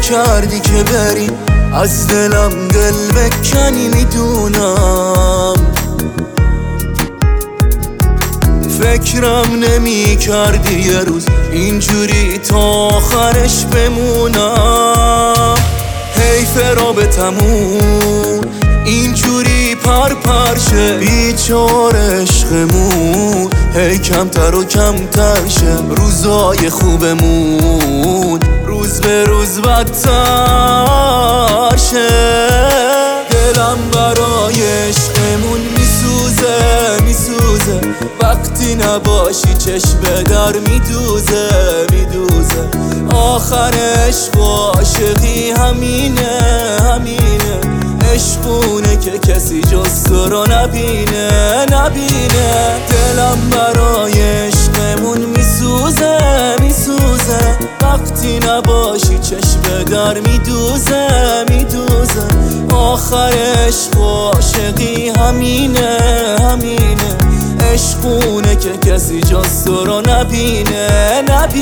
کردی که بری از دلم دل بکنی میدونم. فکرم نمی کردی یه روز اینجوری تا آخرش بمونم. حیف رابطمون اینجوری پرشه، بیچاره عشقمون هی کمتر و کمتر شه. روزای خوبمون روز به روز بدتر شه. دلم برای عشقمون میسوزه وقتی نباشی چشم در میدوزه. آخر عشق و عاشقی همینه. عشقونه که کسی جز تو رو نبینه. دلم برای عشقمون میسوزه وقتی نباشی چشم در میدوزه. آخر عشق و عاشقی همینه. عشقونه که کسی جز تو رو نبینه.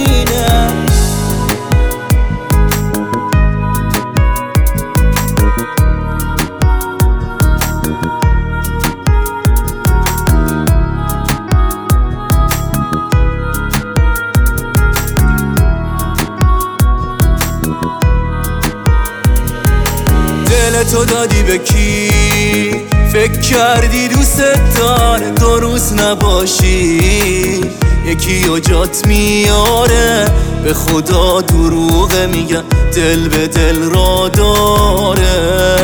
دلتو دادی به کی؟ فکر کردی دوست داره 2 روز نباشی یکی و جات میاره. به خدا دروغه میگن دل به دل را داره.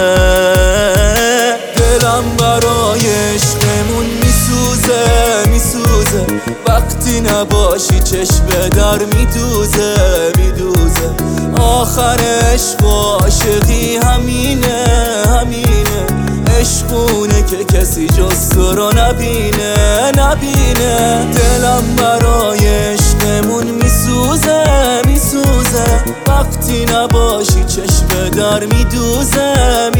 دلم برای عشقمون میسوزه وقتی نباشی چشم در میدوزه. آخر عشق و عاشقی همینه. عشقونه که کسی جز تو رو نبینه. دلم برای عشقمون میسوزه وقتی نباشی چشم در میدوزه.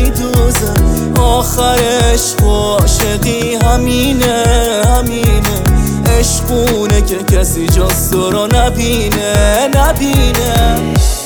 آخر عشق و عاشقی همینه. عشقونه که کسی جز تو رو نبینه.